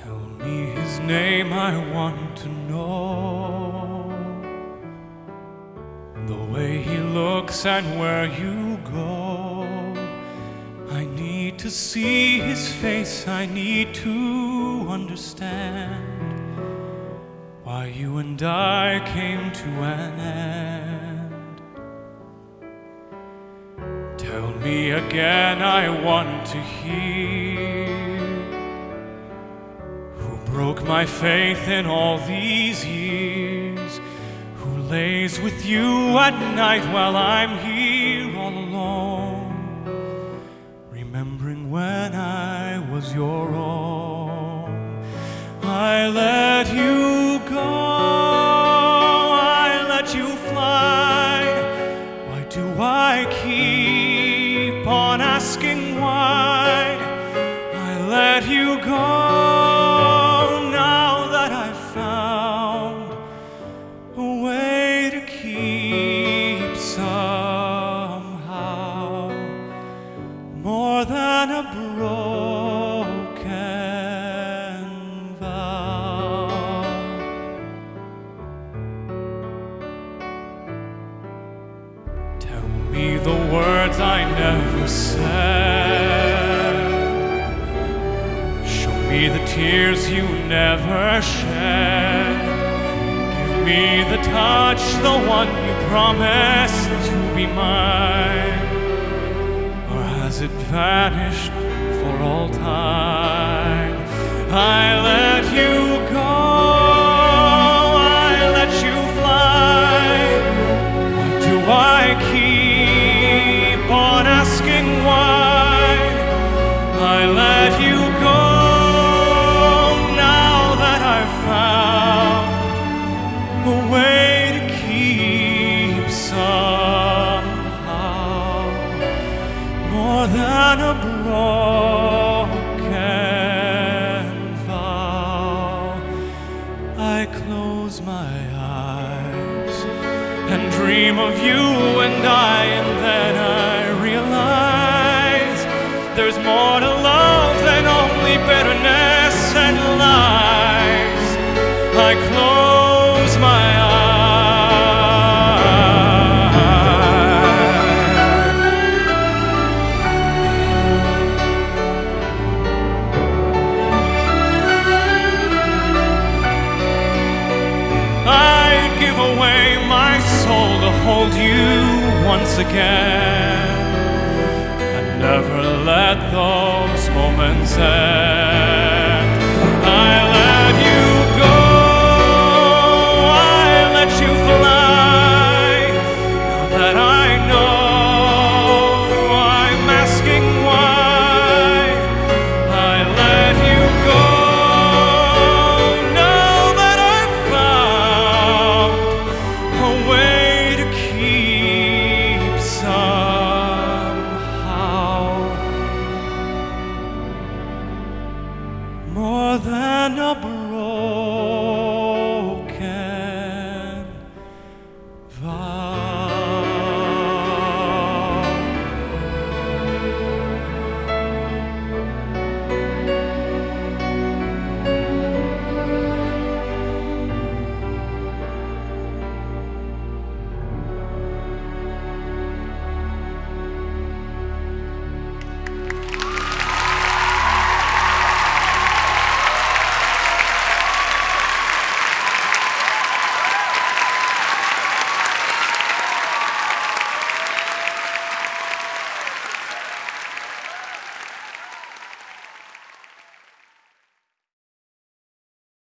Tell me his name, I want to know the way he looks and where you go. I need to see his face, I need to understand why you and I came to an end. Tell me again, I want to hear who broke my faith in all these years, who lays with you at night while I'm here all alone, remembering when I was your own. I let you go, I let you fly. Why do I keep on asking why? I let you go now that I've found a way to keep somehow more than a broken vow. Tell me the words I never said, show me the tears you never shed, give me the touch, the one you promised to be mine. Or has it vanished for all time? I let you go, I let you fly. Why do I keep on asking why? I let you go now that I've found a way to keep somehow more than a broken vow. I close my eyes and dream of you and then I realize there's more to love than only bitterness and lies. I close my eyes. I'd give away my soul to hold you once again and never let those moments end. I let you go, I let you fly. Now that I know I'm asking why, I let you go now that I've found a way to keep somehow more than a